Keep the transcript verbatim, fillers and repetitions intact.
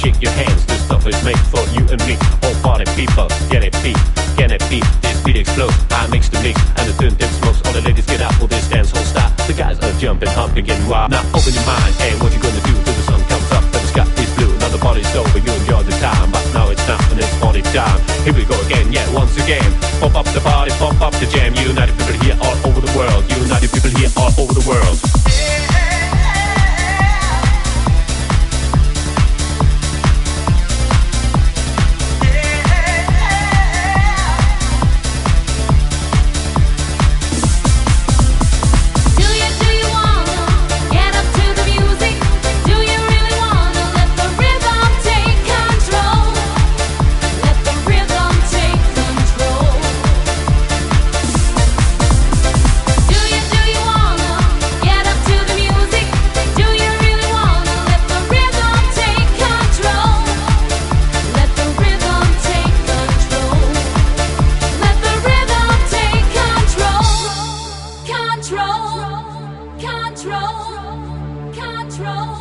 shake your hands. This stuff is made for you and me. All party people, get it beat, can it beat? This beat explodes, I mix the mix, and the turntable smokes. All the ladies get up for this dance whole style. The guys are jumping, humping, getting wild. Now open your mind, and what you gonna do till the sun comes up and the sky is blue? Now the party's over, you enjoy the time, but now it's not and it's party time. Here we go again, yeah, once again. Pump up the party, pump up the jam. United people here all over the world. United people here all over the world. Control, control, control.